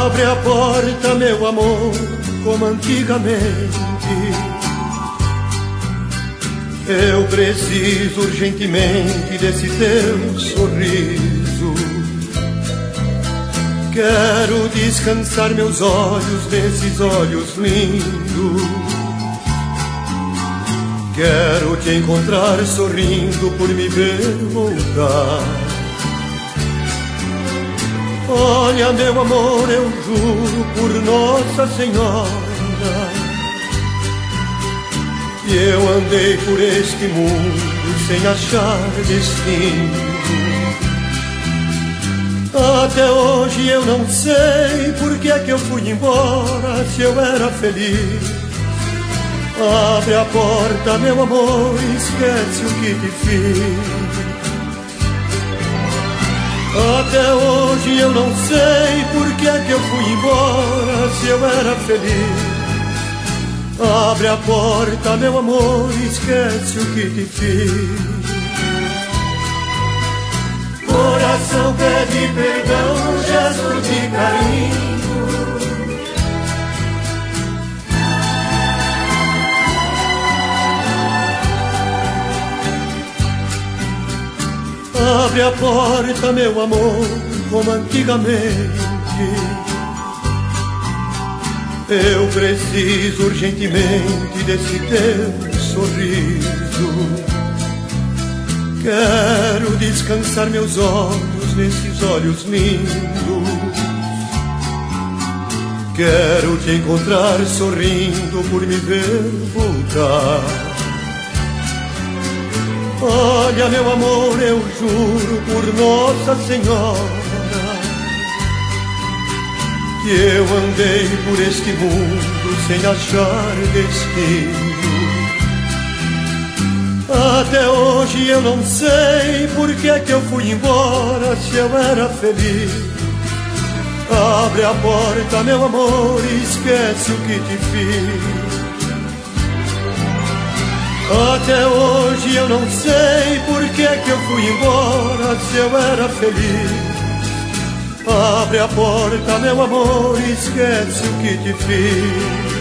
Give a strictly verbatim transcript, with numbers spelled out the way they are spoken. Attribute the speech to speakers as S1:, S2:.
S1: Abre a porta, meu amor, como antigamente. Eu preciso urgentemente desse teu sorriso. Quero descansar meus olhos nesses olhos lindos. Quero te encontrar sorrindo por me ver voltar. Olha, meu amor, eu juro por Nossa Senhora que eu andei por este mundo sem achar destino. Até hoje eu não sei por que é que eu fui embora, se eu era feliz. Abre a porta, meu amor, esquece o que te fiz. Até hoje eu não sei por que é que eu fui embora, se eu era feliz. Abre a porta, meu amor, esquece o que te fiz. Coração pede perdão, gesto de carinho. Abre a porta, meu amor, como antigamente. Eu preciso urgentemente desse teu sorriso. Quero descansar meus olhos nesses olhos lindos. Quero te encontrar sorrindo por me ver voltar. Olha, meu amor, eu juro por Nossa Senhora que eu andei por este mundo sem achar destino. Até hoje eu não sei por que é que eu fui embora, se eu era feliz. Abre a porta, meu amor, e esquece o que te fiz. Até hoje eu não sei por que é que eu fui embora, se eu era feliz. Abre a porta, meu amor, e esquece o que te fiz.